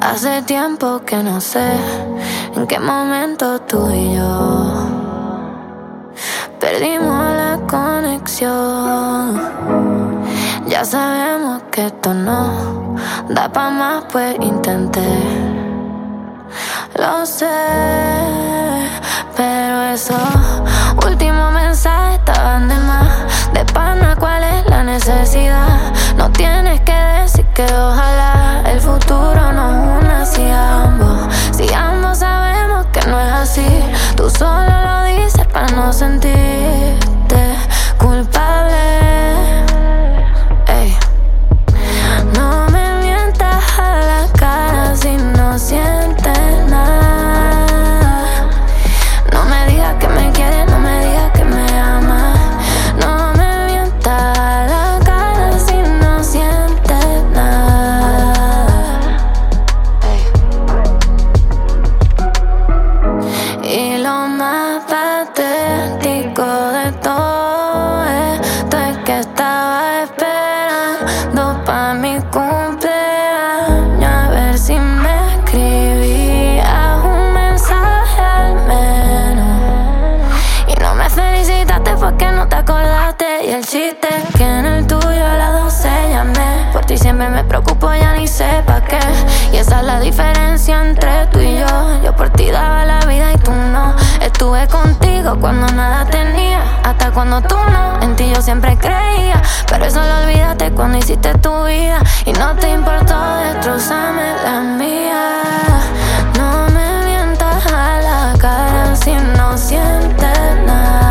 Hace tiempo que no sé en qué momento tú y yo perdimos la conexión. Ya sabemos que esto no da pa' más, pues intenté. Lo sé, pero esos últimos mensajes estaban de más. De pana, ¿cuál es la necesidad? No tienes que decir que ojalá el futuro nos una si ambos sabemos que no es así. Tú solo lo dices para no sentirte culpable. Ey. No me mientas a la cara si no sientes nada. No me digas que me quieres, no me digas que me amas. No me mientas a la cara si no sientes nada. Y lo más patético de todo esto es que estaba esperando pa' mi cumpleaños a ver si me escribías un mensaje al menos. Y no me felicitaste porque no te acordaste. Y el chiste es que en el tuyo a las 12 llamé. Por ti siempre me preocupo, ya ni sé pa' qué. Y esa es la diferencia entre tú y yo. Yo por ti daba la vida y tú no. Estuve contigo cuando nada tenía, hasta cuando tú no. En ti yo siempre creía, pero eso lo olvidaste cuando hiciste tu vida. Y no te importó destrozarme la mía. No me mientas a la cara si no sientes nada.